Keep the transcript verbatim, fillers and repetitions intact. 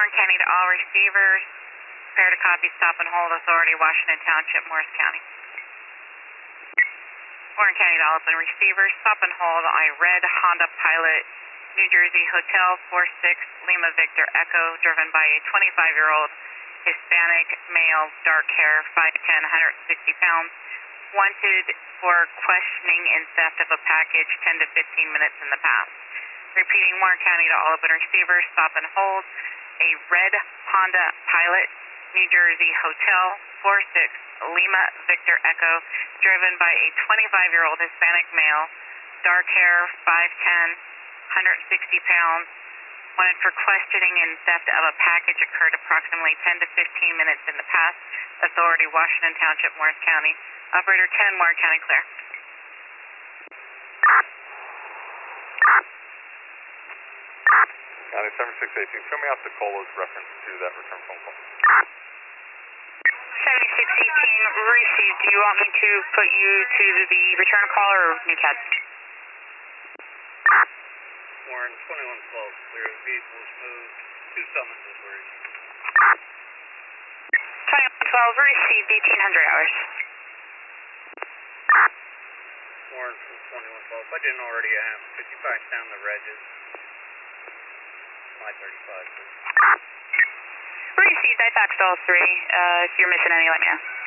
Warren County to all receivers. Prepare to copy, stop and hold, authority, Washington Township, Morris County. Warren County to all open receivers. Stop and hold, I red Honda Pilot, New Jersey, Hotel four six, Lima Victor Echo, driven by a twenty-five-year-old Hispanic male, dark hair, five ten, one hundred sixty pounds, wanted for questioning and theft of a package, ten to fifteen minutes in the past. Repeating, Warren County to all open receivers, stop and hold, a red Honda Pilot, New Jersey, Hotel four six, Lima Victor Echo, driven by a twenty-five-year-old Hispanic male, dark hair, five ten, one hundred sixty pounds, wanted for questioning and theft of a package, occurred approximately ten to fifteen minutes in the past. Authority, Washington Township, Morris County. Operator ten, Warren County, clear. County seven six eighteen, show me off the Cola's reference to that return phone call. seventy-six eighteen, received. Do you want me to put you to the return call or new cab? Warren, twenty-one twelve, clear. Vehicles moved. Two summonses were issued. twenty-one twelve, received, eighteen hundred hours. Warren from twenty-one twelve. If I didn't already ask, could you fax down the regs? My thirty-five, please. Received, I faxed all three. Uh, if you're missing any, let me know.